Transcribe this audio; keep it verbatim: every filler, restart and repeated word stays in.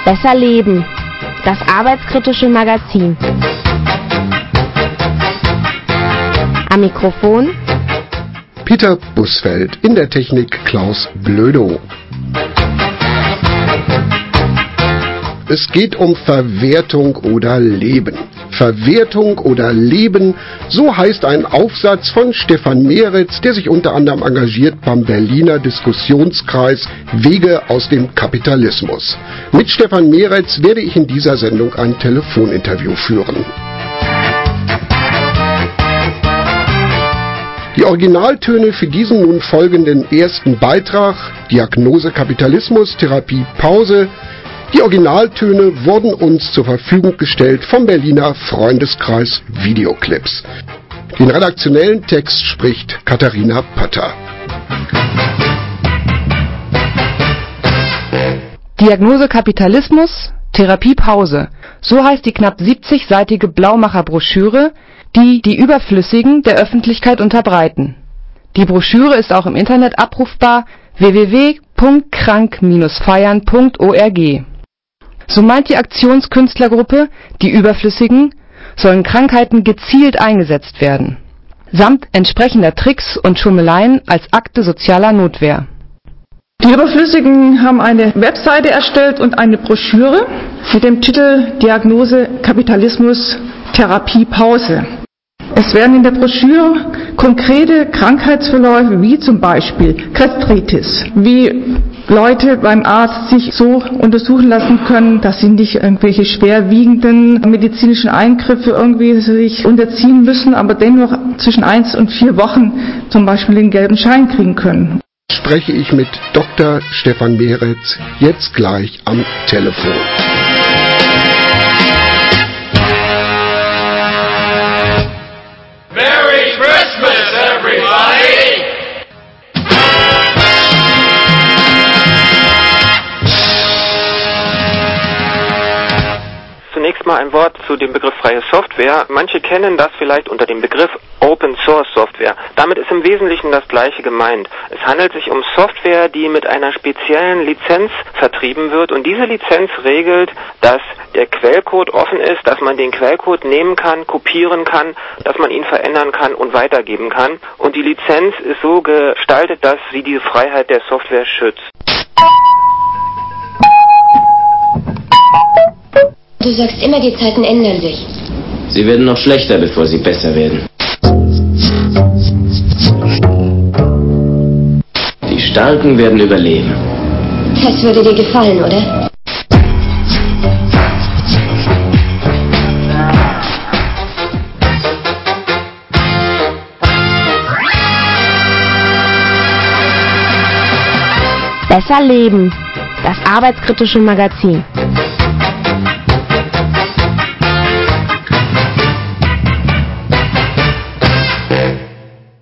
Besser leben. Das arbeitskritische Magazin. Am Mikrofon Peter Busfeld, in der Technik Klaus Blödo. Es geht um Verwertung oder Leben. Verwertung oder Leben, so heißt ein Aufsatz von Stefan Meretz, der sich unter anderem engagiert beim Berliner Diskussionskreis Wege aus dem Kapitalismus. Mit Stefan Meretz werde ich in dieser Sendung ein Telefoninterview führen. Die Originaltöne für diesen nun folgenden ersten Beitrag, Diagnose Kapitalismus, Therapie Pause, die Originaltöne wurden uns zur Verfügung gestellt vom Berliner Freundeskreis Videoclips. Den redaktionellen Text spricht Katharina Patter. Diagnose Kapitalismus, Therapie Pause. So heißt die knapp siebzigseitige Blaumacher-Broschüre, die die Überflüssigen der Öffentlichkeit unterbreiten. Die Broschüre ist auch im Internet abrufbar w w w punkt krank Bindestrich feiern punkt org. So meint die Aktionskünstlergruppe, die Überflüssigen sollen Krankheiten gezielt eingesetzt werden, samt entsprechender Tricks und Schummeleien als Akte sozialer Notwehr. Die Überflüssigen haben eine Webseite erstellt und eine Broschüre mit dem Titel Diagnose Kapitalismus, Therapie Pause. Es werden in der Broschüre konkrete Krankheitsverläufe wie zum Beispiel Gastritis, wie Leute beim Arzt sich so untersuchen lassen können, dass sie nicht irgendwelche schwerwiegenden medizinischen Eingriffe irgendwie sich unterziehen müssen, aber dennoch zwischen eins und vier Wochen zum Beispiel den gelben Schein kriegen können. Spreche ich mit Doktor Stefan Meretz jetzt gleich am Telefon. Merry Christmas, everybody! Zunächst mal ein Wort zu dem Begriff freie Software. Manche kennen das vielleicht unter dem Begriff Open Source Software. Damit ist im Wesentlichen das Gleiche gemeint. Es handelt sich um Software, die mit einer speziellen Lizenz vertrieben wird, und diese Lizenz regelt, dass der Quellcode offen ist, dass man den Quellcode nehmen kann, kopieren kann, dass man ihn verändern kann und weitergeben kann. Und die Lizenz ist so gestaltet, dass sie die Freiheit der Software schützt. Du sagst immer, die Zeiten ändern sich. Sie werden noch schlechter, bevor sie besser werden. Die Starken werden überleben. Das würde dir gefallen, oder? Besser leben. Das arbeitskritische Magazin.